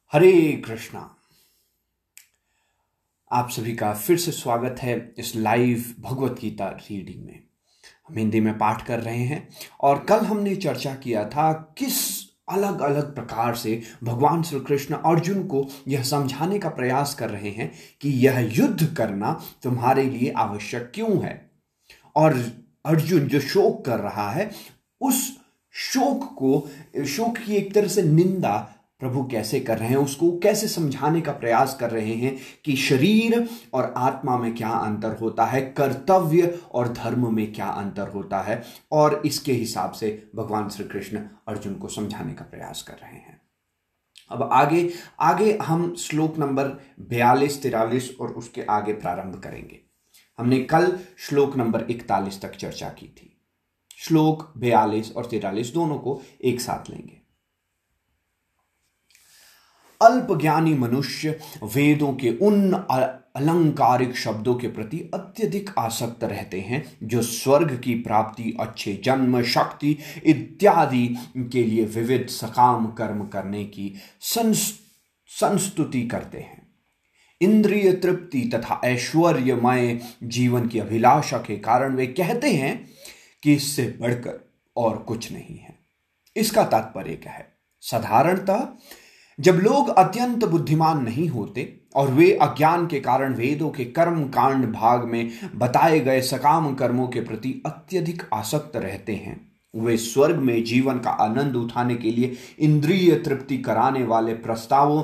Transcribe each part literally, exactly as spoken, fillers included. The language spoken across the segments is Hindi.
हरे कृष्णा। आप सभी का फिर से स्वागत है इस लाइव भगवत गीता रीडिंग में। हम हिंदी में पाठ कर रहे हैं और कल हमने चर्चा किया था किस अलग अलग प्रकार से भगवान श्री कृष्ण अर्जुन को यह समझाने का प्रयास कर रहे हैं कि यह युद्ध करना तुम्हारे लिए आवश्यक क्यों है। और अर्जुन जो शोक कर रहा है, उस शोक को शोक की एक तरह से निंदा प्रभु कैसे कर रहे हैं, उसको कैसे समझाने का प्रयास कर रहे हैं कि शरीर और आत्मा में क्या अंतर होता है, कर्तव्य और धर्म में क्या अंतर होता है, और इसके हिसाब से भगवान श्री कृष्ण अर्जुन को समझाने का प्रयास कर रहे हैं। अब आगे आगे हम श्लोक नंबर बयालीस तिरालीस और उसके आगे प्रारंभ करेंगे। हमने कल श्लोक नंबर इकतालीस तक चर्चा की थी। श्लोक बयालीस और तिरालीस दोनों को एक साथ लेंगे। अल्पज्ञानी मनुष्य वेदों के उन अलंकारिक शब्दों के प्रति अत्यधिक आसक्त रहते हैं जो स्वर्ग की प्राप्ति, अच्छे जन्म, शक्ति इत्यादि के लिए विविध सकाम कर्म करने की संस्तुति करते हैं। इंद्रिय तृप्ति तथा ऐश्वर्यमय जीवन की अभिलाषा के कारण वे कहते हैं कि इससे बढ़कर और कुछ नहीं है। इसका तात्पर्य क्या है? साधारणतः जब लोग अत्यंत बुद्धिमान नहीं होते और वे अज्ञान के कारण वेदों के कर्म कांड भाग में बताए गए सकाम कर्मों के प्रति अत्यधिक आसक्त रहते हैं, वे स्वर्ग में जीवन का आनंद उठाने के लिए इंद्रिय तृप्ति कराने वाले प्रस्तावों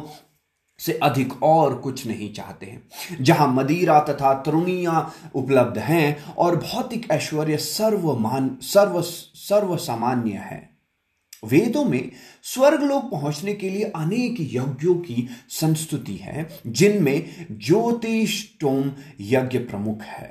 से अधिक और कुछ नहीं चाहते हैं। जहां मदिरा तथा तरुणियां उपलब्ध हैं और भौतिक ऐश्वर्य सर्वमान सर्व सर्व सामान्य है, वेदों में स्वर्गलोक पहुंचने के लिए अनेक यज्ञों की संस्तुति है, जिनमें ज्योतिषोम यज्ञ प्रमुख है।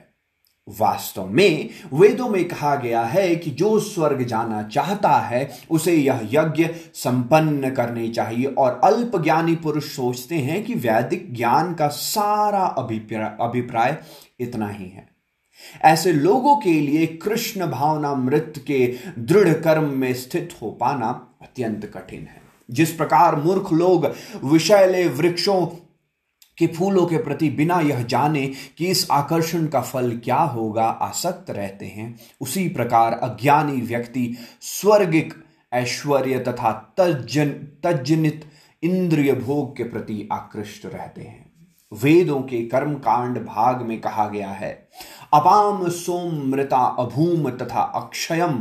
वास्तव में वेदों में कहा गया है कि जो स्वर्ग जाना चाहता है उसे यह यज्ञ संपन्न करने चाहिए, और अल्पज्ञानी पुरुष सोचते हैं कि वैदिक ज्ञान का सारा अभिप्राय अभिप्राय इतना ही है। ऐसे लोगों के लिए कृष्ण भावनामृत के दृढ़ कर्म में स्थित हो पाना अत्यंत कठिन है। जिस प्रकार मूर्ख लोग विषैले वृक्षों के फूलों के प्रति बिना यह जाने कि इस आकर्षण का फल क्या होगा आसक्त रहते हैं, उसी प्रकार अज्ञानी व्यक्ति स्वर्गिक ऐश्वर्य तथा तज्जन तज्जनित इंद्रिय भोग के प्रति आकृष्ट रहते हैं। वेदों के कर्मकांड भाग में कहा गया है, अपाम सोमृता अभूम तथा अक्षयम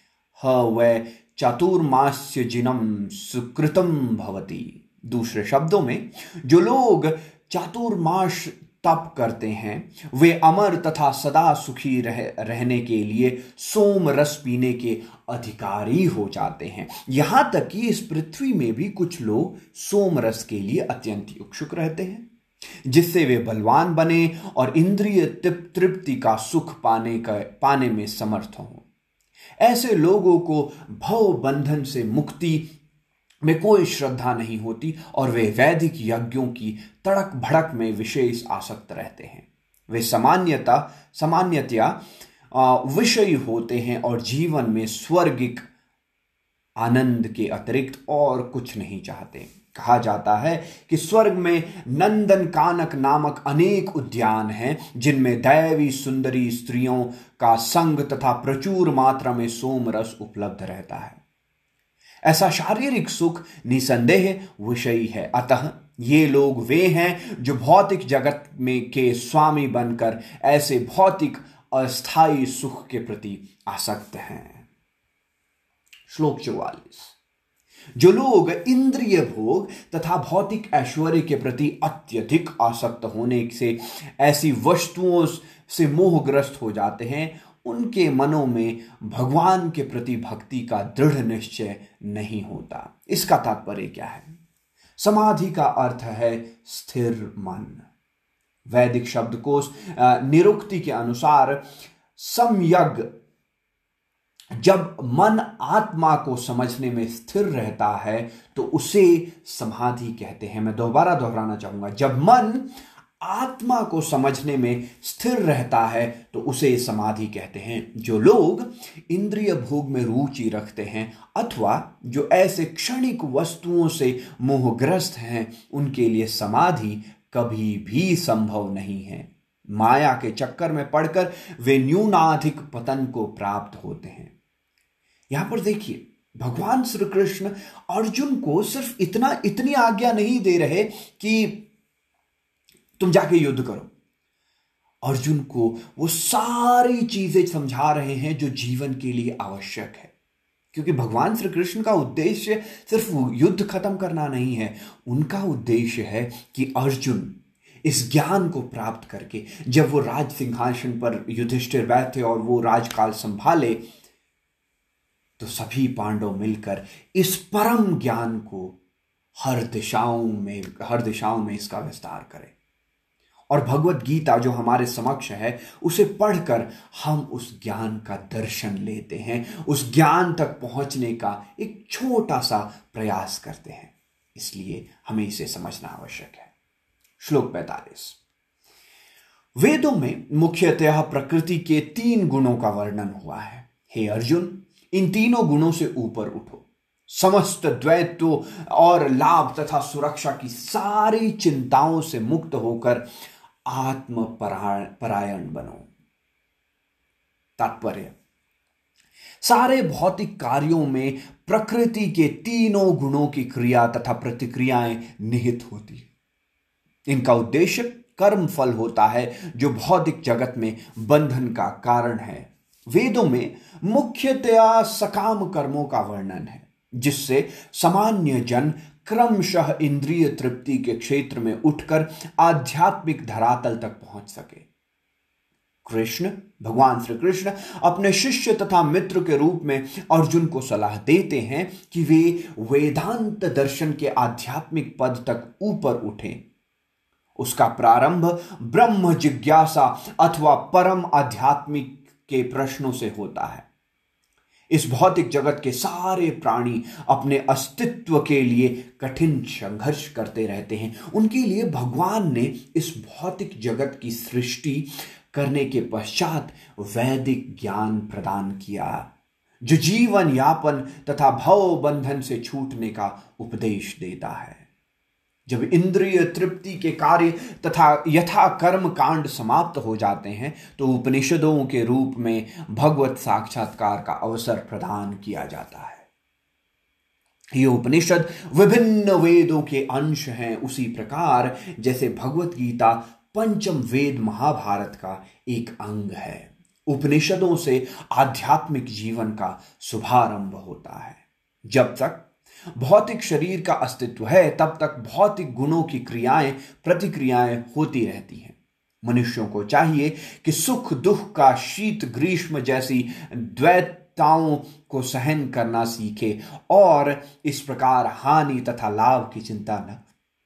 ह वै चातुर्मास्य जिनम सुकृतम भवति। दूसरे शब्दों में, जो लोग चातुर्मास तप करते हैं वे अमर तथा सदा सुखी रह, रहने के लिए सोम रस पीने के अधिकारी हो जाते हैं। यहां तक कि इस पृथ्वी में भी कुछ लोग सोम रस के लिए अत्यंत इच्छुक रहते हैं, जिससे वे बलवान बने और इंद्रिय तृप्ति का सुख पाने का पाने में समर्थ हों। ऐसे लोगों को भव बंधन से मुक्ति में कोई श्रद्धा नहीं होती और वे वैदिक यज्ञों की तड़क भड़क में विशेष आसक्त रहते हैं। वे सामान्यतः सामान्यतया विषयी होते हैं और जीवन में स्वर्गिक आनंद के अतिरिक्त और कुछ नहीं चाहते। कहा जाता है कि स्वर्ग में नंदन कानक नामक अनेक उद्यान हैं, जिनमें दैवी सुंदरी स्त्रियों का संग तथा प्रचुर मात्रा में सोम रस उपलब्ध रहता है। ऐसा शारीरिक सुख निसंदेह विषयी है। अतः ये लोग वे हैं जो भौतिक जगत में के स्वामी बनकर ऐसे भौतिक अस्थायी सुख के प्रति आसक्त हैं। श्लोक चौवालीस। जो लोग इंद्रिय भोग तथा भौतिक ऐश्वर्य के प्रति अत्यधिक आसक्त होने से ऐसी वस्तुओं से मोहग्रस्त हो जाते हैं, उनके मनों में भगवान के प्रति भक्ति का दृढ़ निश्चय नहीं होता। इसका तात्पर्य क्या है? समाधि का अर्थ है स्थिर मन। वैदिक शब्दकोश निरुक्ति के अनुसार सम्यग्, जब मन आत्मा को समझने में स्थिर रहता है तो उसे समाधि कहते हैं। मैं दोबारा दोहराना चाहूंगा, जब मन आत्मा को समझने में स्थिर रहता है तो उसे समाधि कहते हैं। जो लोग इंद्रिय भोग में रुचि रखते हैं अथवा जो ऐसे क्षणिक वस्तुओं से मोहग्रस्त हैं, उनके लिए समाधि कभी भी संभव नहीं है। माया के चक्कर में पड़कर वे न्यूनाधिक पतन को प्राप्त होते हैं। यहां पर देखिए, भगवान श्री कृष्ण अर्जुन को सिर्फ इतना इतनी आज्ञा नहीं दे रहे कि तुम जाके युद्ध करो। अर्जुन को वो सारी चीजें समझा रहे हैं जो जीवन के लिए आवश्यक है, क्योंकि भगवान श्री कृष्ण का उद्देश्य सिर्फ युद्ध खत्म करना नहीं है। उनका उद्देश्य है कि अर्जुन इस ज्ञान को प्राप्त करके जब वो राज सिंहासन पर युधिष्ठिर बैठे और वो राजकाल संभाले, तो सभी पांडव मिलकर इस परम ज्ञान को हर दिशाओं में हर दिशाओं में इसका विस्तार करें। और भगवत गीता जो हमारे समक्ष है, उसे पढ़कर हम उस ज्ञान का दर्शन लेते हैं, उस ज्ञान तक पहुंचने का एक छोटा सा प्रयास करते हैं। इसलिए हमें इसे समझना आवश्यक है। श्लोक पैंतालीस। वेदों में मुख्यतः प्रकृति के तीन गुणों का वर्णन हुआ है। हे अर्जुन, इन तीनों गुणों से ऊपर उठो, समस्त द्वैतों और लाभ तथा सुरक्षा की सारी चिंताओं से मुक्त होकर आत्म परायण बनो। तात्पर्य, सारे भौतिक कार्यों में प्रकृति के तीनों गुणों की क्रिया तथा प्रतिक्रियाएं निहित होती है। इनका उद्देश्य कर्म फल होता है जो भौतिक जगत में बंधन का कारण है। वेदों में मुख्यतया सकाम कर्मों का वर्णन है, जिससे सामान्य जन क्रमशः इंद्रिय तृप्ति के क्षेत्र में उठकर आध्यात्मिक धरातल तक पहुंच सके। कृष्ण भगवान श्री कृष्ण अपने शिष्य तथा मित्र के रूप में अर्जुन को सलाह देते हैं कि वे वेदांत दर्शन के आध्यात्मिक पद तक ऊपर उठें। उसका प्रारंभ ब्रह्म जिज्ञासा अथवा परम आध्यात्मिक के प्रश्नों से होता है। इस भौतिक जगत के सारे प्राणी अपने अस्तित्व के लिए कठिन संघर्ष करते रहते हैं। उनके लिए भगवान ने इस भौतिक जगत की सृष्टि करने के पश्चात वैदिक ज्ञान प्रदान किया, जो जीवन यापन तथा भव बंधन से छूटने का उपदेश देता है। जब इंद्रिय तृप्ति के कार्य तथा यथा कर्म कांड समाप्त हो जाते हैं, तो उपनिषदों के रूप में भगवत साक्षात्कार का अवसर प्रदान किया जाता है। ये उपनिषद विभिन्न वेदों के अंश हैं, उसी प्रकार जैसे भगवत गीता पंचम वेद महाभारत का एक अंग है। उपनिषदों से आध्यात्मिक जीवन का शुभारंभ होता है। जब तक भौतिक शरीर का अस्तित्व है, तब तक भौतिक गुणों की क्रियाएं प्रतिक्रियाएं होती रहती हैं। मनुष्यों को चाहिए कि सुख दुख का शीत ग्रीष्म जैसी द्वैतताओं को सहन करना सीखे और इस प्रकार हानि तथा लाभ की चिंता न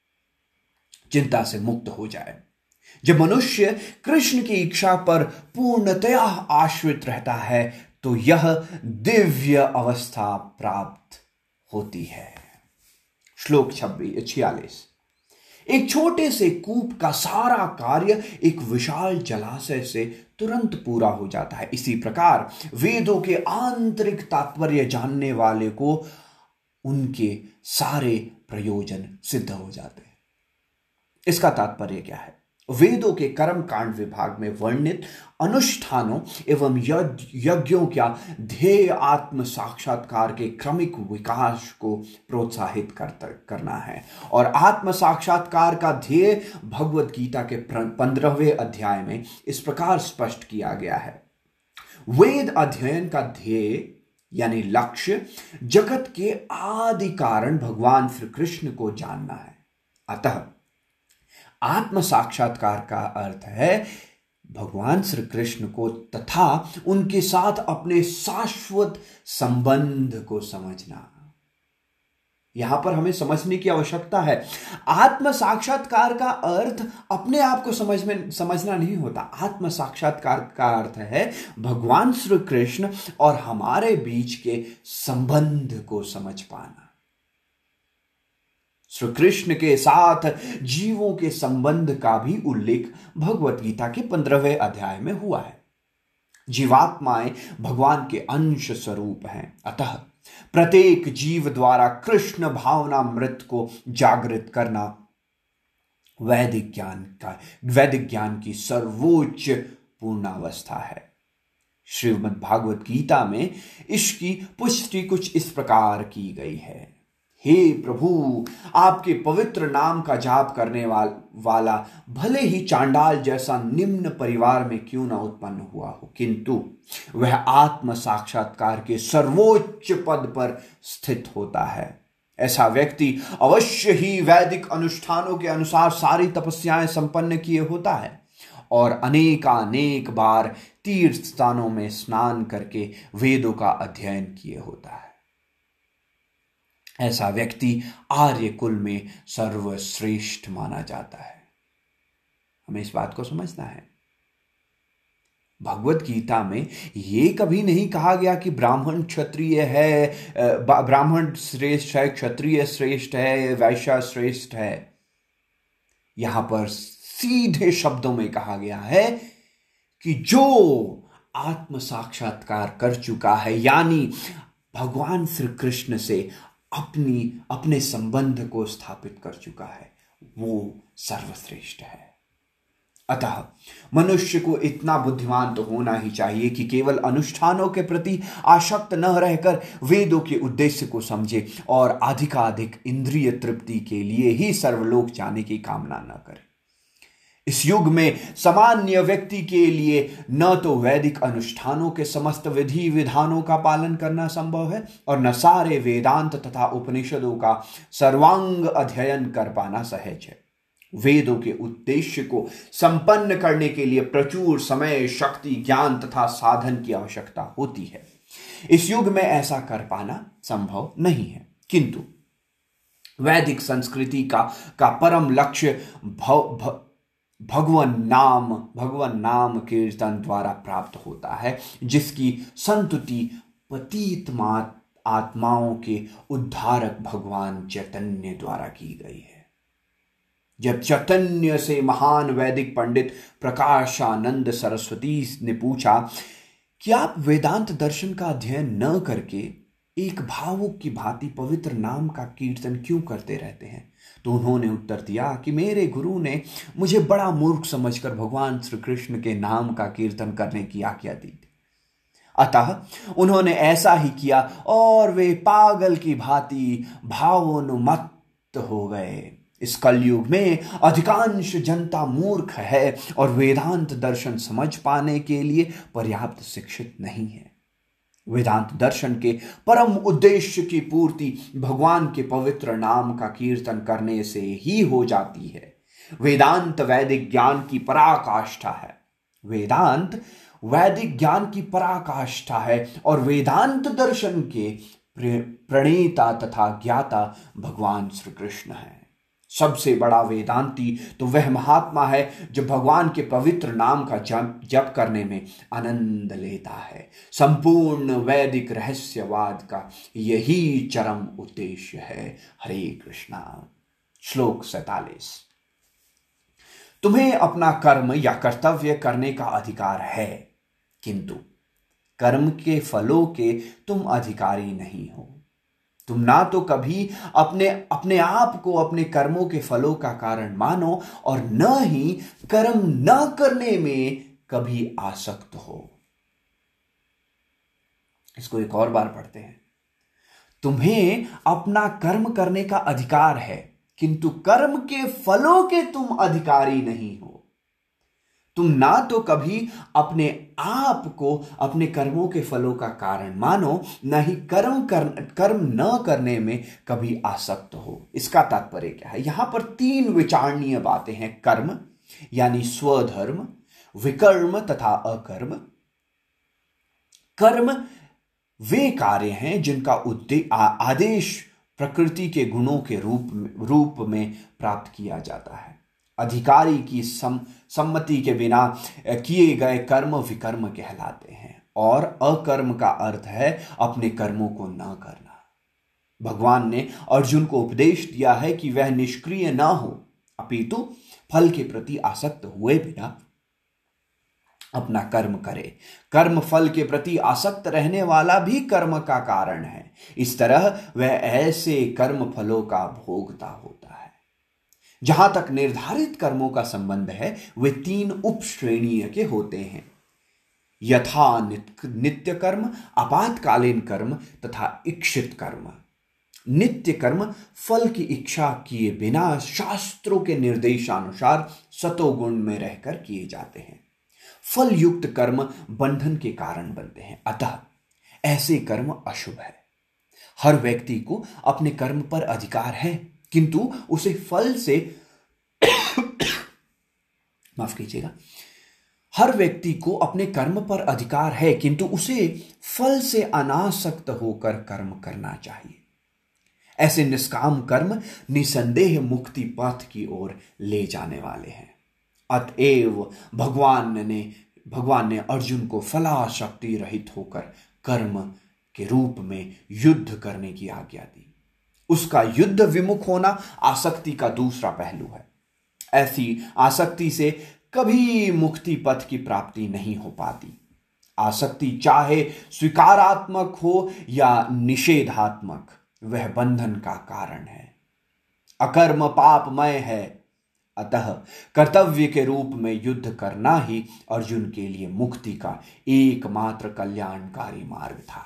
चिंता से मुक्त हो जाए। जब मनुष्य कृष्ण की इच्छा पर पूर्णतया आश्रित रहता है, तो यह दिव्य अवस्था प्राप्त होती है। श्लोक छब्बीस छियालीस। एक छोटे से कूप का सारा कार्य एक विशाल जलाशय से तुरंत पूरा हो जाता है। इसी प्रकार वेदों के आंतरिक तात्पर्य जानने वाले को उनके सारे प्रयोजन सिद्ध हो जाते हैं। इसका तात्पर्य क्या है? वेदों के कर्म कांड विभाग में वर्णित अनुष्ठानों एवं यज्ञों का ध्येय आत्म साक्षात्कार के क्रमिक विकास को प्रोत्साहित करना है, और आत्म साक्षात्कार का ध्येय भगवत गीता के पंद्रहवें अध्याय में इस प्रकार स्पष्ट किया गया है। वेद अध्ययन का ध्येय यानी लक्ष्य जगत के आदि कारण भगवान श्री कृष्ण को जानना है। अतः आत्म साक्षात्कार का अर्थ है भगवान श्री कृष्ण को तथा उनके साथ अपने शाश्वत संबंध को समझना। यहां पर हमें समझने की आवश्यकता है, आत्म साक्षात्कार का अर्थ अपने आप को समझ में समझना नहीं होता। आत्म साक्षात्कार का अर्थ है भगवान श्री कृष्ण और हमारे बीच के संबंध को समझ पाना। श्री कृष्ण के साथ जीवों के संबंध का भी उल्लेख भगवत गीता के पंद्रहवें अध्याय में हुआ है। जीवात्माएं भगवान के अंश स्वरूप हैं, अतः प्रत्येक जीव द्वारा कृष्ण भावनामृत को जागृत करना वैदिक ज्ञान का वैदिक ज्ञान की सर्वोच्च पूर्णावस्था है। श्रीमद् भागवत गीता में इसकी पुष्टि कुछ इस प्रकार की गई है। हे प्रभु, आपके पवित्र नाम का जाप करने वाल, वाला भले ही चांडाल जैसा निम्न परिवार में क्यों न उत्पन्न हुआ हो, किंतु वह आत्म साक्षात्कार के सर्वोच्च पद पर स्थित होता है। ऐसा व्यक्ति अवश्य ही वैदिक अनुष्ठानों के अनुसार सारी तपस्याएं संपन्न किए होता है और अनेकानेक बार तीर्थ स्थानों में स्नान करके वेदों का अध्ययन किए होता है। ऐसा व्यक्ति आर्य कुल में सर्वश्रेष्ठ माना जाता है। हमें इस बात को समझना है। भगवत गीता में यह कभी नहीं कहा गया कि ब्राह्मण क्षत्रिय है, ब्राह्मण श्रेष्ठ है, क्षत्रिय श्रेष्ठ है, वैश्य श्रेष्ठ है। यहां पर सीधे शब्दों में कहा गया है कि जो आत्म साक्षात्कार कर चुका है, यानी भगवान श्री कृष्ण से अपनी अपने संबंध को स्थापित कर चुका है, वो सर्वश्रेष्ठ है। अतः मनुष्य को इतना बुद्धिमान तो होना ही चाहिए कि केवल अनुष्ठानों के प्रति आसक्त न रहकर वेदों के उद्देश्य को समझे और अधिकाधिक इंद्रिय तृप्ति के लिए ही सर्वलोक जाने की कामना न करे। इस युग में सामान्य व्यक्ति के लिए न तो वैदिक अनुष्ठानों के समस्त विधि विधानों का पालन करना संभव है और न सारे वेदांत तथा उपनिषदों का सर्वांग अध्ययन कर पाना सहज है। वेदों के उद्देश्य को संपन्न करने के लिए प्रचुर समय, शक्ति, ज्ञान तथा साधन की आवश्यकता होती है। इस युग में ऐसा कर पाना संभव नहीं है, किंतु वैदिक संस्कृति का का परम लक्ष्य भव भ, भगवान नाम भगवान नाम कीर्तन द्वारा प्राप्त होता है, जिसकी संतुति पतित आत्माओं के उद्धारक भगवान चैतन्य द्वारा की गई है। जब चैतन्य से महान वैदिक पंडित प्रकाशानंद सरस्वती ने पूछा कि आप वेदांत दर्शन का अध्ययन न करके एक भावुक की भांति पवित्र नाम का कीर्तन क्यों करते रहते हैं, तो उन्होंने उत्तर दिया कि मेरे गुरु ने मुझे बड़ा मूर्ख समझकर भगवान श्री कृष्ण के नाम का कीर्तन करने की आज्ञा दी थी। अतः उन्होंने ऐसा ही किया और वे पागल की भांति भावोन्मत्त हो गए। इस कलयुग में अधिकांश जनता मूर्ख है और वेदांत दर्शन समझ पाने के लिए पर्याप्त शिक्षित नहीं है। वेदांत दर्शन के परम उद्देश्य की पूर्ति भगवान के पवित्र नाम का कीर्तन करने से ही हो जाती है। वेदांत वैदिक ज्ञान की पराकाष्ठा है। वेदांत वैदिक ज्ञान की पराकाष्ठा है और वेदांत दर्शन के प्रणेता तथा ज्ञाता भगवान श्री कृष्ण है। सबसे बड़ा वेदांती तो वह महात्मा है जो भगवान के पवित्र नाम का जप जप करने में आनंद लेता है। संपूर्ण वैदिक रहस्यवाद का यही चरम उद्देश्य है। हरे कृष्णा। श्लोक सैतालीस। तुम्हें अपना कर्म या कर्तव्य करने का अधिकार है, किंतु कर्म के फलों के तुम अधिकारी नहीं हो। तुम ना तो कभी अपने अपने आप को अपने कर्मों के फलों का कारण मानो और न ही कर्म न करने में कभी आसक्त हो। इसको एक और बार पढ़ते हैं। तुम्हें अपना कर्म करने का अधिकार है, किंतु कर्म के फलों के तुम अधिकारी नहीं हो। तुम ना तो कभी अपने आप को अपने कर्मों के फलों का कारण मानो, न ही कर्म कर, कर्म न करने में कभी आसक्त हो। इसका तात्पर्य क्या है? यहां पर तीन विचारणीय बातें हैं। कर्म यानी स्वधर्म, विकर्म तथा अकर्म। कर्म वे कार्य हैं जिनका उद्देश्य आदेश प्रकृति के गुणों के रूप रूप में प्राप्त किया जाता है। अधिकारी की सम, सम्मति के बिना किए गए कर्म विकर्म कहलाते हैं और अकर्म का अर्थ है अपने कर्मों को न करना। भगवान ने अर्जुन को उपदेश दिया है कि वह निष्क्रिय ना हो, अपितु फल के प्रति आसक्त हुए बिना अपना कर्म करे। कर्म फल के प्रति आसक्त रहने वाला भी कर्म का कारण है। इस तरह वह ऐसे कर्म फलों का भोगता होता है। जहां तक निर्धारित कर्मों का संबंध है, वे तीन उप श्रेणीय के होते हैं: यथा नित्य कर्म, आपातकालीन कर्म तथा इच्छित कर्म। नित्य कर्म फल की इच्छा किए बिना शास्त्रों के निर्देशानुसार सतोगुण में रहकर किए जाते हैं। फल युक्त कर्म बंधन के कारण बनते हैं, अतः ऐसे कर्म अशुभ है। हर व्यक्ति को अपने कर्म पर अधिकार है, किंतु उसे फल से माफ कीजिएगा हर व्यक्ति को अपने कर्म पर अधिकार है किंतु उसे फल से अनासक्त होकर कर्म करना चाहिए। ऐसे निष्काम कर्म निसंदेह मुक्ति पथ की ओर ले जाने वाले हैं। अतएव भगवान ने भगवान ने अर्जुन को फलाशक्ति रहित होकर कर्म के रूप में युद्ध करने की आज्ञा दी। उसका युद्ध विमुख होना आसक्ति का दूसरा पहलू है। ऐसी आसक्ति से कभी मुक्ति पथ की प्राप्ति नहीं हो पाती। आसक्ति चाहे स्वीकारात्मक हो या निषेधात्मक, वह बंधन का कारण है। अकर्म पापमय है, अतः कर्तव्य के रूप में युद्ध करना ही अर्जुन के लिए मुक्ति का एकमात्र कल्याणकारी मार्ग था।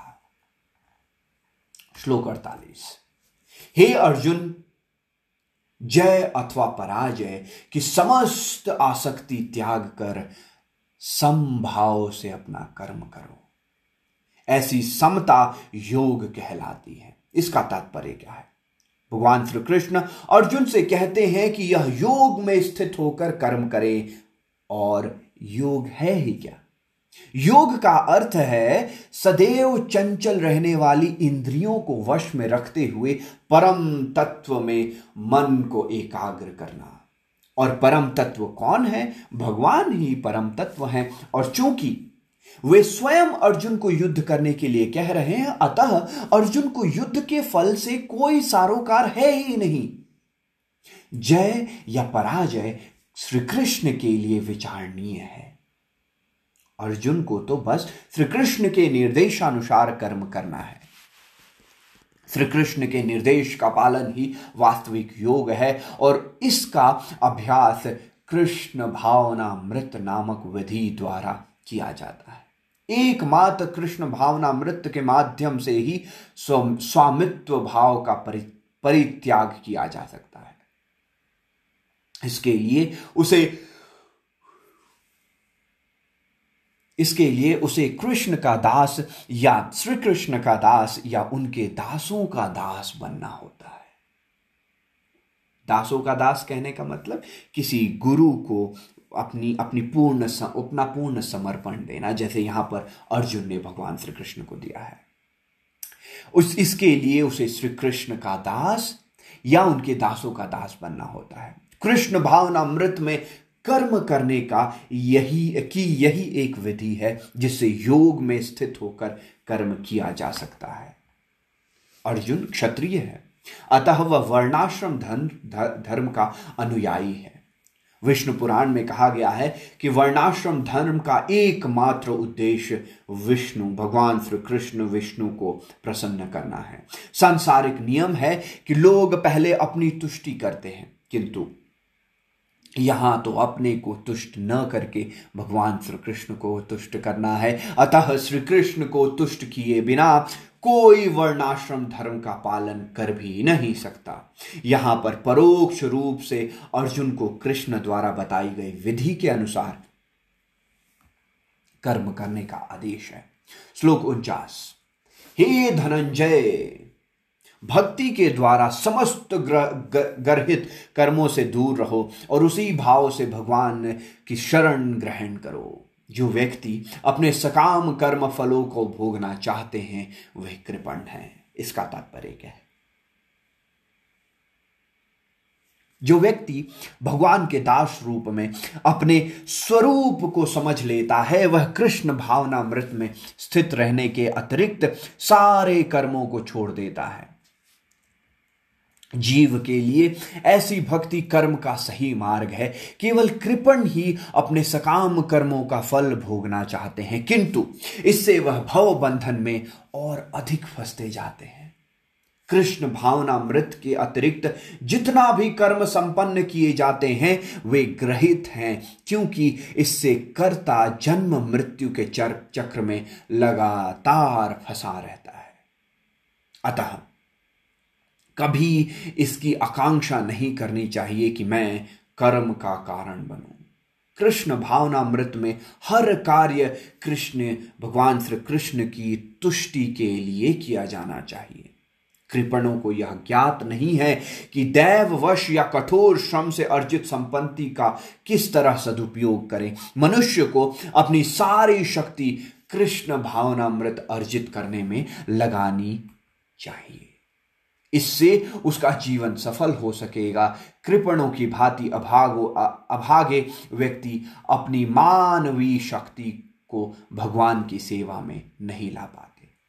श्लोक अड़तालीस। हे अर्जुन, जय अथवा पराजय की समस्त आसक्ति त्याग कर समभाव से अपना कर्म करो। ऐसी समता योग कहलाती है। इसका तात्पर्य क्या है? भगवान श्री कृष्ण अर्जुन से कहते हैं कि यह योग में स्थित होकर कर्म करे। और योग है ही क्या? योग का अर्थ है सदैव चंचल रहने वाली इंद्रियों को वश में रखते हुए परम तत्व में मन को एकाग्र करना। और परम तत्व कौन है? भगवान ही परम तत्व हैं। और चूंकि वे स्वयं अर्जुन को युद्ध करने के लिए कह रहे हैं, अतः अर्जुन को युद्ध के फल से कोई सारोकार है ही नहीं। जय या पराजय श्री कृष्ण के लिए विचारणीय है। अर्जुन को तो बस श्री कृष्ण के निर्देशानुसार कर्म करना है। श्री कृष्ण के निर्देश का पालन ही वास्तविक योग है और इसका अभ्यास कृष्ण भावनामृत नामक विधि द्वारा किया जाता है। एकमात्र कृष्ण भावनामृत के माध्यम से ही स्वामित्व भाव का परित्याग किया जा सकता है। इसके लिए उसे इसके लिए उसे कृष्ण का दास या श्री कृष्ण का दास या उनके दासों का दास बनना होता है। दासों का दास कहने का मतलब किसी गुरु को अपनी अपनी पूर्ण अपना पूर्ण समर्पण देना, जैसे यहां पर अर्जुन ने भगवान श्री कृष्ण को दिया है। उस इसके लिए उसे श्री कृष्ण का दास या उनके दासों का दास बनना होता है। कृष्ण भावनामृत में कर्म करने का यही की यही एक विधि है जिससे योग में स्थित होकर कर्म किया जा सकता है। अर्जुन क्षत्रिय है, अतः वह वर्णाश्रम धर्म धर्म का अनुयायी है। विष्णु पुराण में कहा गया है कि वर्णाश्रम धर्म का एकमात्र उद्देश्य विष्णु भगवान श्री कृष्ण विष्णु को प्रसन्न करना है। सांसारिक नियम है कि लोग पहले अपनी तुष्टि करते हैं, किंतु यहां तो अपने को तुष्ट न करके भगवान श्री कृष्ण को तुष्ट करना है। अतः श्री कृष्ण को तुष्ट किए बिना कोई वर्णाश्रम धर्म का पालन कर भी नहीं सकता। यहां पर परोक्ष रूप से अर्जुन को कृष्ण द्वारा बताई गई विधि के अनुसार कर्म करने का आदेश है। श्लोक उनचास। हे धनंजय, भक्ति के द्वारा समस्त गर्हित कर्मों से दूर रहो और उसी भाव से भगवान की शरण ग्रहण करो। जो व्यक्ति अपने सकाम कर्म फलों को भोगना चाहते हैं वह कृपण हैं। इसका तात्पर्य क्या है? जो व्यक्ति भगवान के दास रूप में अपने स्वरूप को समझ लेता है वह कृष्ण भावनामृत में स्थित रहने के अतिरिक्त सारे कर्मों को छोड़ देता है। जीव के लिए ऐसी भक्ति कर्म का सही मार्ग है। केवल कृपण ही अपने सकाम कर्मों का फल भोगना चाहते हैं, किंतु इससे वह भव बंधन में और अधिक फंसते जाते हैं। कृष्ण भावनामृत के अतिरिक्त जितना भी कर्म संपन्न किए जाते हैं वे ग्रहित हैं, क्योंकि इससे कर्ता जन्म मृत्यु के चक्र में लगातार फंसा रहता है। अतः कभी इसकी आकांक्षा नहीं करनी चाहिए कि मैं कर्म का कारण बनूं। कृष्ण भावनामृत में हर कार्य कृष्ण भगवान श्री कृष्ण की तुष्टि के लिए किया जाना चाहिए। कृपणों को यह ज्ञात नहीं है कि दैववश या कठोर श्रम से अर्जित संपत्ति का किस तरह सदुपयोग करें। मनुष्य को अपनी सारी शक्ति कृष्ण भावनामृत अर्जित करने में लगानी चाहिए। इससे उसका जीवन सफल हो सकेगा। कृपणों की भांति अभागो अभागे व्यक्ति अपनी मानवीय शक्ति को भगवान की सेवा में नहीं ला पाते।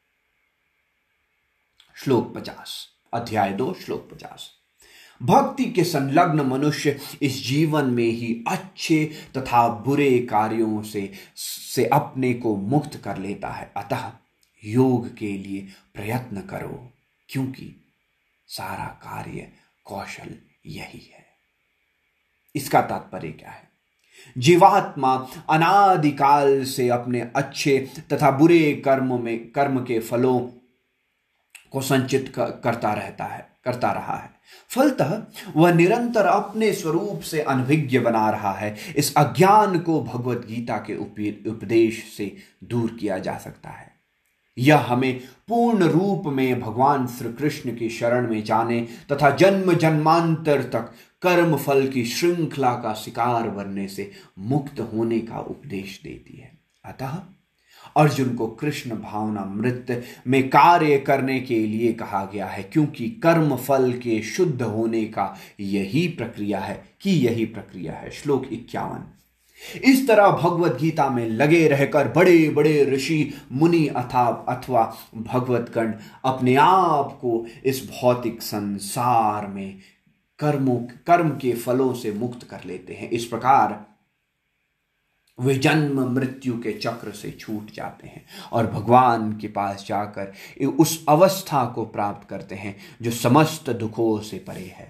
श्लोक पचास, अध्याय दो, श्लोक पचास। भक्ति के संलग्न मनुष्य इस जीवन में ही अच्छे तथा बुरे कार्यों से से अपने को मुक्त कर लेता है। अतः योग के लिए प्रयत्न करो, क्योंकि सारा कार्य कौशल यही है। इसका तात्पर्य क्या है? जीवात्मा अनादिकाल से अपने अच्छे तथा बुरे कर्म में कर्म के फलों को संचित करता रहता है करता रहा है। फलतः वह निरंतर अपने स्वरूप से अनभिज्ञ बना रहा है। इस अज्ञान को भगवत गीता के उपदेश से दूर किया जा सकता है। यह हमें पूर्ण रूप में भगवान श्री कृष्ण की शरण में जाने तथा जन्म जन्मांतर तक कर्म फल की श्रृंखला का शिकार बनने से मुक्त होने का उपदेश देती है। अतः अर्जुन को कृष्ण भावनामृत में कार्य करने के लिए कहा गया है, क्योंकि कर्म फल के शुद्ध होने का यही प्रक्रिया है कि यही प्रक्रिया है। श्लोक इक्यावन। इस तरह भगवत गीता में लगे रहकर बड़े बड़े ऋषि मुनि अथा अथवा भगवतगण अपने आप को इस भौतिक संसार में कर्मों कर्म के फलों से मुक्त कर लेते हैं। इस प्रकार वे जन्म मृत्यु के चक्र से छूट जाते हैं और भगवान के पास जाकर उस अवस्था को प्राप्त करते हैं जो समस्त दुखों से परे है।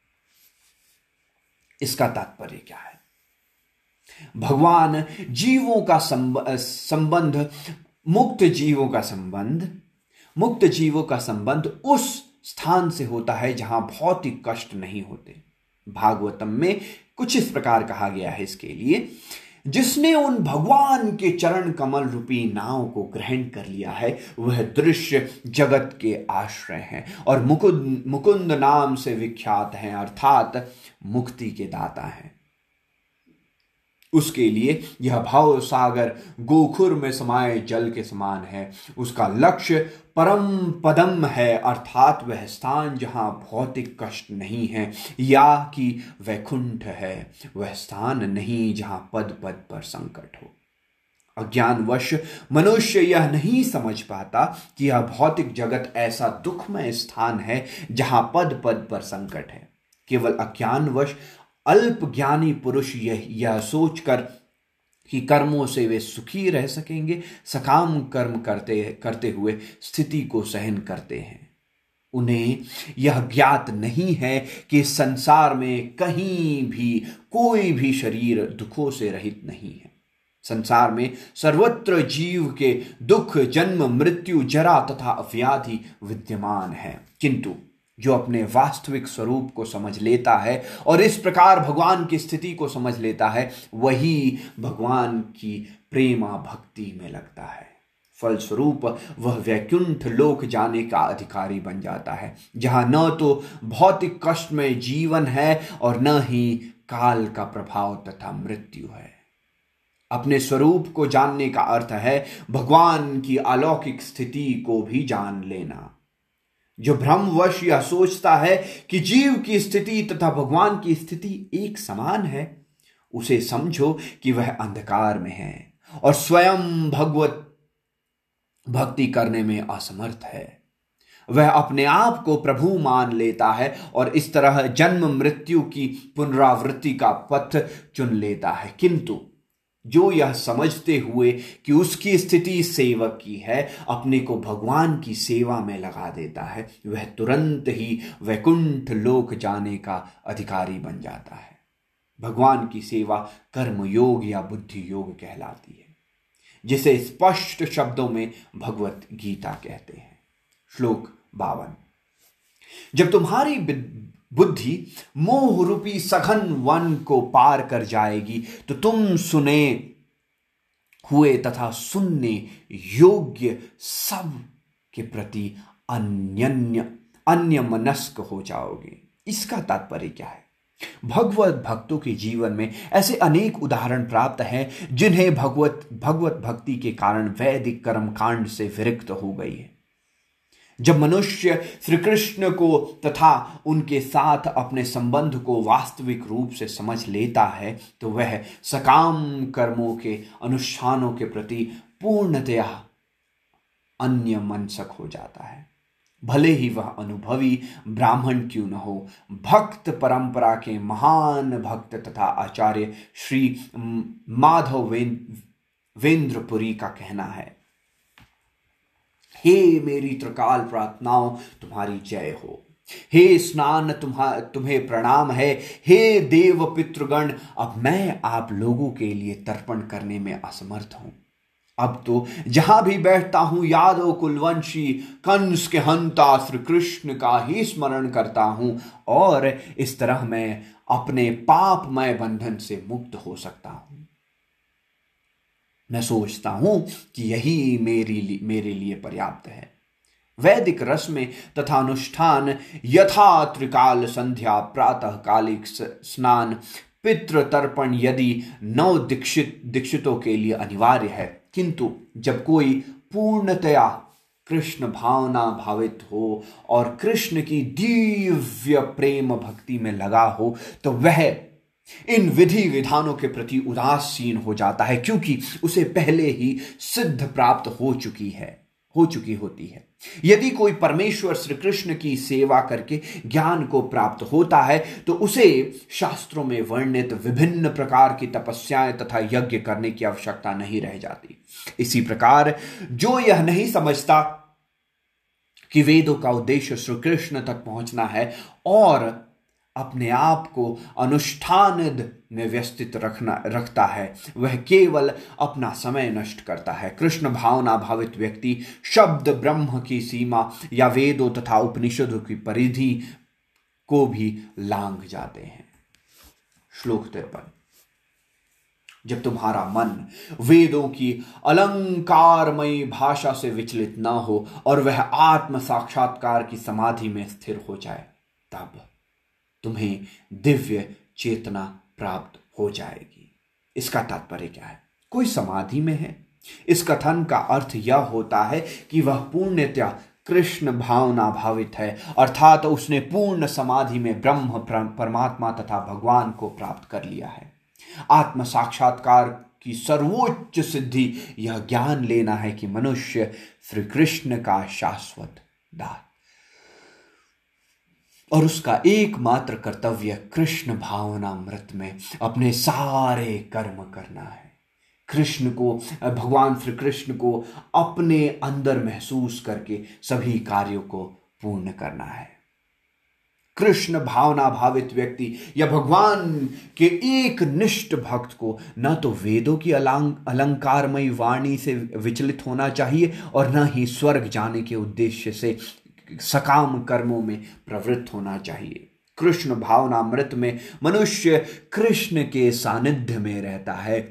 इसका तात्पर्य क्या है? भगवान जीवों का संबंध मुक्त जीवों का संबंध मुक्त जीवों का संबंध उस स्थान से होता है जहां भौतिक कष्ट नहीं होते। भागवतम में कुछ इस प्रकार कहा गया है इसके लिए, जिसने उन भगवान के चरण कमल रूपी नाव को ग्रहण कर लिया है वह दृश्य जगत के आश्रय हैं और मुकुंद मुकुंद नाम से विख्यात हैं, अर्थात मुक्ति के दाता हैं। उसके लिए यह भाव सागर गोखुर में समाये जल के समान है। उसका लक्ष्य परम पदम है, अर्थात वह स्थान जहां भौतिक कष्ट नहीं है, या कि वैकुंठ है वह स्थान नहीं जहां पद पद पर संकट हो। अज्ञानवश मनुष्य यह नहीं समझ पाता कि यह भौतिक जगत ऐसा दुखमय स्थान है जहां पद पद पर संकट है। केवल अज्ञानवश अल्प ज्ञानी पुरुष यह यह सोचकर कि कर्मों से वे सुखी रह सकेंगे सकाम कर्म करते करते हुए स्थिति को सहन करते हैं। उन्हें यह ज्ञात नहीं है कि संसार में कहीं भी कोई भी शरीर दुखों से रहित नहीं है। संसार में सर्वत्र जीव के दुख, जन्म, मृत्यु, जरा तथा व्याधि विद्यमान है, किंतु जो अपने वास्तविक स्वरूप को समझ लेता है और इस प्रकार भगवान की स्थिति को समझ लेता है वही भगवान की प्रेमा भक्ति में लगता है। फलस्वरूप वह वैकुंठ लोक जाने का अधिकारी बन जाता है, जहां न तो भौतिक कष्ट में जीवन है और न ही काल का प्रभाव तथा मृत्यु है। अपने स्वरूप को जानने का अर्थ है भगवान की अलौकिक स्थिति को भी जान लेना। जो भ्रमवश यह सोचता है कि जीव की स्थिति तथा भगवान की स्थिति एक समान है, उसे समझो कि वह अंधकार में है और स्वयं भगवत भक्ति करने में असमर्थ है। वह अपने आप को प्रभु मान लेता है और इस तरह जन्म मृत्यु की पुनरावृत्ति का पथ चुन लेता है। किंतु जो यह समझते हुए कि उसकी स्थिति सेवक की है, अपने को भगवान की सेवा में लगा देता है, वह तुरंत ही वैकुंठ लोक जाने का अधिकारी बन जाता है। भगवान की सेवा कर्म योग या बुद्धि योग कहलाती है, जिसे स्पष्ट शब्दों में भगवत गीता कहते हैं। श्लोक बावन। जब तुम्हारी बुद्धि मोह रूपी सघन वन को पार कर जाएगी तो तुम सुने हुए तथा सुनने योग्य सब के प्रति अन्य अन्यमनस्क हो जाओगे। इसका तात्पर्य क्या है? भगवत भक्तों के जीवन में ऐसे अनेक उदाहरण प्राप्त हैं जिन्हें भगवत भगवत भक्ति के कारण वैदिक कर्मकांड से विरक्त हो गई है। जब मनुष्य श्री कृष्ण को तथा उनके साथ अपने संबंध को वास्तविक रूप से समझ लेता है तो वह सकाम कर्मों के अनुष्ठानों के प्रति पूर्णतया अन्यमनस्क हो जाता है। भले ही वह अनुभवी ब्राह्मण क्यों न हो, भक्त परंपरा के महान भक्त तथा आचार्य श्री माधव वेंद्रपुरी का कहना है, हे मेरी त्रिकाल प्रार्थनाओं तुम्हारी जय हो, हे स्नान तुम्हारा तुम्हें प्रणाम है, हे देव पितृगण अब मैं आप लोगों के लिए तर्पण करने में असमर्थ हूं। अब तो जहां भी बैठता हूं यादव कुलवंशी कंस के हंता श्री कृष्ण का ही स्मरण करता हूं और इस तरह मैं अपने पापमय बंधन से मुक्त हो सकता हूं। मैं सोचता हूं कि यही मेरी मेरे लिए पर्याप्त है। वैदिक रस्में तथा अनुष्ठान यथा त्रिकाल संध्या, प्रातः कालिक स्नान, पितृ तर्पण यदि नव दीक्षित दीक्षितों के लिए अनिवार्य है, किंतु जब कोई पूर्णतया कृष्ण भावना भावित हो और कृष्ण की दिव्य प्रेम भक्ति में लगा हो तो वह इन विधि विधानों के प्रति उदासीन हो जाता है, क्योंकि उसे पहले ही सिद्ध प्राप्त हो चुकी है हो चुकी होती है। यदि कोई परमेश्वर श्री कृष्ण की सेवा करके ज्ञान को प्राप्त होता है तो उसे शास्त्रों में वर्णित विभिन्न प्रकार की तपस्याएं तथा यज्ञ करने की आवश्यकता नहीं रह जाती। इसी प्रकार जो यह नहीं समझता कि वेदों का उद्देश्य श्री कृष्ण तक पहुंचना है और अपने आप को अनुष्ठान में व्यस्तित रखना रखता है, वह केवल अपना समय नष्ट करता है। कृष्ण भावना भावित व्यक्ति शब्द ब्रह्म की सीमा या वेदों तथा उपनिषदों की परिधि को भी लांघ जाते हैं। श्लोक तिरपन। जब तुम्हारा मन वेदों की अलंकारमयी भाषा से विचलित न हो और वह आत्म साक्षात्कार की समाधि में स्थिर हो जाए, तब तुम्हें दिव्य चेतना प्राप्त हो जाएगी। इसका तात्पर्य क्या है? कोई समाधि में है, इस कथन का अर्थ यह होता है कि वह पूर्णतया कृष्ण भावना भावित है, अर्थात उसने पूर्ण समाधि में ब्रह्म परमात्मा तथा भगवान को प्राप्त कर लिया है। आत्म साक्षात्कार की सर्वोच्च सिद्धि यह ज्ञान लेना है कि मनुष्य श्री कृष्ण का शाश्वत दास और उसका एकमात्र कर्तव्य कृष्ण भावनामृत में अपने सारे कर्म करना है। कृष्ण को, भगवान श्री कृष्ण को अपने अंदर महसूस करके सभी कार्यों को पूर्ण करना है। कृष्ण भावना भावित व्यक्ति या भगवान के एक निष्ठ भक्त को न तो वेदों की अलंकारमयी वाणी से विचलित होना चाहिए और न ही स्वर्ग जाने के उद्देश्य से सकाम कर्मों में प्रवृत्त होना चाहिए। कृष्ण भावनामृत में मनुष्य कृष्ण के सानिध्य में रहता है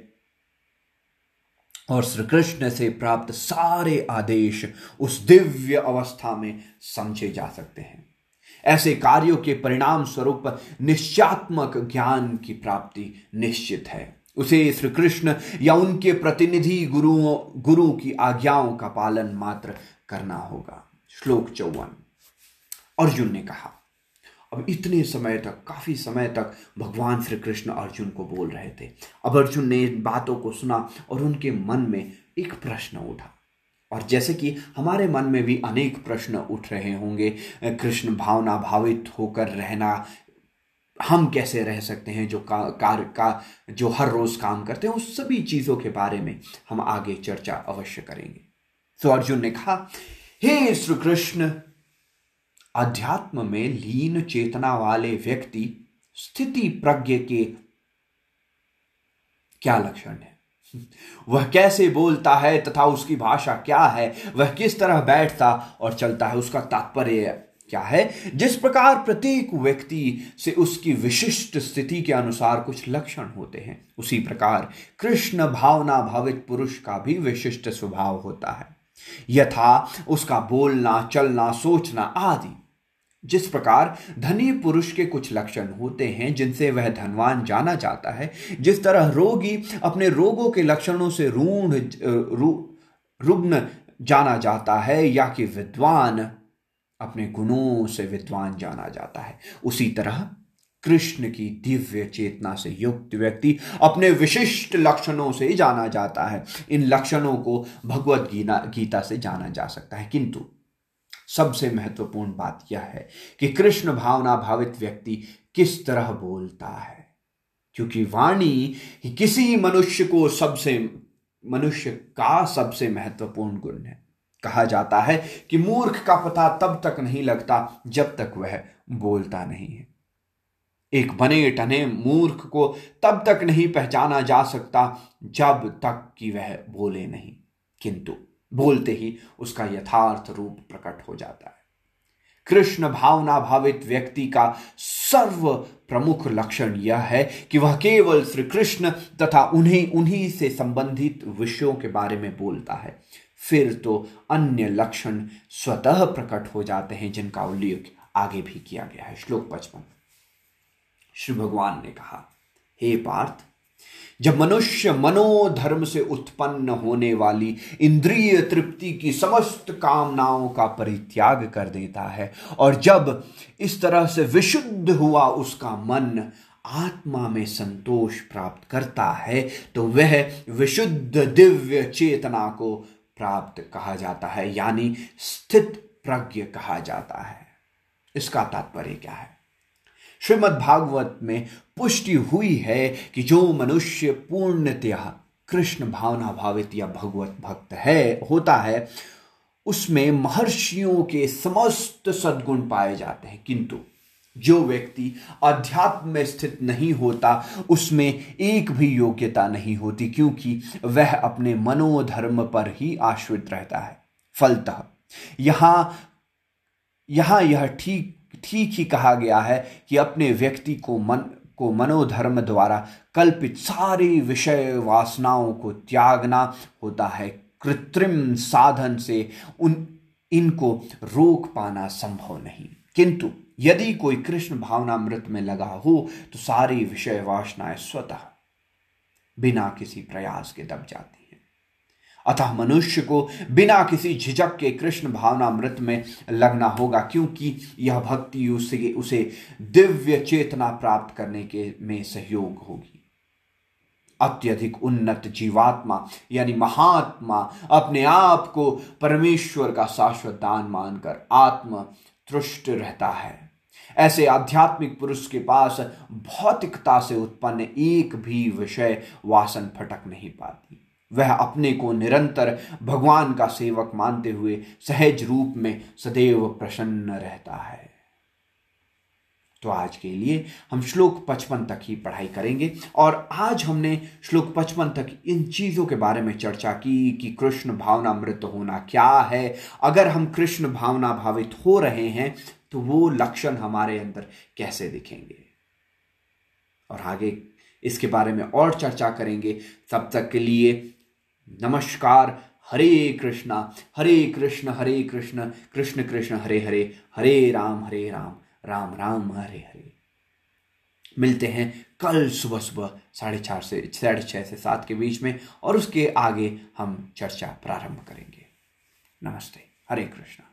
और श्री कृष्ण से प्राप्त सारे आदेश उस दिव्य अवस्था में समझे जा सकते हैं। ऐसे कार्यों के परिणाम स्वरूप निश्चयात्मक ज्ञान की प्राप्ति निश्चित है। उसे श्री कृष्ण या उनके प्रतिनिधि गुरुओं गुरु की आज्ञाओं का पालन मात्र करना होगा। श्लोक चौवन। अर्जुन ने कहा, अब इतने समय तक, काफी समय तक भगवान श्री कृष्ण अर्जुन को बोल रहे थे। अब अर्जुन ने इन बातों को सुना और उनके मन में एक प्रश्न उठा। और जैसे कि हमारे मन में भी अनेक प्रश्न उठ रहे होंगे, कृष्ण भावना भावित होकर रहना, हम कैसे रह सकते हैं जो का, कार्य का जो हर रोज काम करते हैं, उस सभी चीजों के बारे में हम आगे चर्चा अवश्य करेंगे। तो अर्जुन ने कहा, हे श्री कृष्ण, अध्यात्म में लीन चेतना वाले व्यक्ति स्थिति प्रज्ञ के क्या लक्षण है? वह कैसे बोलता है तथा उसकी भाषा क्या है? वह किस तरह बैठता और चलता है? उसका तात्पर्य क्या है? जिस प्रकार प्रत्येक व्यक्ति से उसकी विशिष्ट स्थिति के अनुसार कुछ लक्षण होते हैं, उसी प्रकार कृष्ण भावना भावित पुरुष का भी विशिष्ट स्वभाव होता है, यथा उसका बोलना, चलना, सोचना आदि। जिस प्रकार धनी पुरुष के कुछ लक्षण होते हैं जिनसे वह धनवान जाना जाता है, जिस तरह रोगी अपने रोगों के लक्षणों से रूढ़ रुग्ण जाना जाता है, या कि विद्वान अपने गुणों से विद्वान जाना जाता है, उसी तरह कृष्ण की दिव्य चेतना से युक्त व्यक्ति अपने विशिष्ट लक्षणों से जाना जाता है। इन लक्षणों को भगवत गीता से जाना जा सकता है, किंतु सबसे महत्वपूर्ण बात यह है कि कृष्ण भावना भावित व्यक्ति किस तरह बोलता है, क्योंकि वाणी ही किसी मनुष्य को सबसे मनुष्य का सबसे महत्वपूर्ण गुण है। कहा जाता है कि मूर्ख का पता तब तक नहीं लगता जब तक वह बोलता नहीं है। एक बने टने मूर्ख को तब तक नहीं पहचाना जा सकता जब तक कि वह बोले नहीं, किंतु बोलते ही उसका यथार्थ रूप प्रकट हो जाता है। कृष्ण भावना भावित व्यक्ति का सर्व प्रमुख लक्षण यह है कि वह केवल श्री कृष्ण तथा उन्हीं उन्हीं से संबंधित विषयों के बारे में बोलता है। फिर तो अन्य लक्षण स्वतः प्रकट हो जाते हैं, जिनका उल्लेख आगे भी किया गया है। श्लोक पचपन, श्री भगवान ने कहा, हे पार्थ, जब मनुष्य मनोधर्म से उत्पन्न होने वाली इंद्रिय तृप्ति की समस्त कामनाओं का परित्याग कर देता है और जब इस तरह से विशुद्ध हुआ उसका मन आत्मा में संतोष प्राप्त करता है, तो वह विशुद्ध दिव्य चेतना को प्राप्त कहा जाता है, यानी स्थित प्रज्ञ कहा जाता है। इसका तात्पर्य क्या है? श्रीमद् भागवत में पुष्टि हुई है कि जो मनुष्य पूर्णतया कृष्ण भावना भावित या भगवत भक्त है होता है, उसमें महर्षियों के समस्त सद्गुण पाए जाते हैं, किंतु जो व्यक्ति अध्यात्म में स्थित नहीं होता उसमें एक भी योग्यता नहीं होती, क्योंकि वह अपने मनोधर्म पर ही आश्रित रहता है। फलतः यहां यहां यह ठीक ठीक ही कहा गया है कि अपने व्यक्ति को मन को मनोधर्म द्वारा कल्पित सारी विषय वासनाओं को त्यागना होता है। कृत्रिम साधन से उन इनको रोक पाना संभव नहीं, किंतु यदि कोई कृष्ण भावनामृत में लगा हो तो सारी विषय वासनाएं स्वतः बिना किसी प्रयास के दब जाती हैं। अतः मनुष्य को बिना किसी झिझक के कृष्ण भावनामृत में लगना होगा, क्योंकि यह भक्ति उसे उसे दिव्य चेतना प्राप्त करने के में सहयोग होगी। अत्यधिक उन्नत जीवात्मा यानी महात्मा अपने आप को परमेश्वर का शाश्वत दान मानकर आत्म तुष्ट रहता है। ऐसे आध्यात्मिक पुरुष के पास भौतिकता से उत्पन्न एक भी विषय वासन फटक नहीं पाती। वह अपने को निरंतर भगवान का सेवक मानते हुए सहज रूप में सदैव प्रसन्न रहता है। तो आज के लिए हम श्लोक पचपन तक ही पढ़ाई करेंगे, और आज हमने श्लोक पचपन तक इन चीजों के बारे में चर्चा की कि कृष्ण भावनामृत होना क्या है, अगर हम कृष्ण भावना भावित हो रहे हैं तो वो लक्षण हमारे अंदर कैसे दिखेंगे, और आगे इसके बारे में और चर्चा करेंगे। तब तक के लिए नमस्कार। हरे कृष्णा हरे कृष्ण हरे कृष्ण कृष्ण कृष्ण हरे हरे, हरे राम हरे राम राम राम हरे हरे। मिलते हैं कल सुबह सुबह साढ़े चार से साढ़े छः से सात के बीच में, और उसके आगे हम चर्चा प्रारंभ करेंगे। नमस्ते, हरे कृष्णा।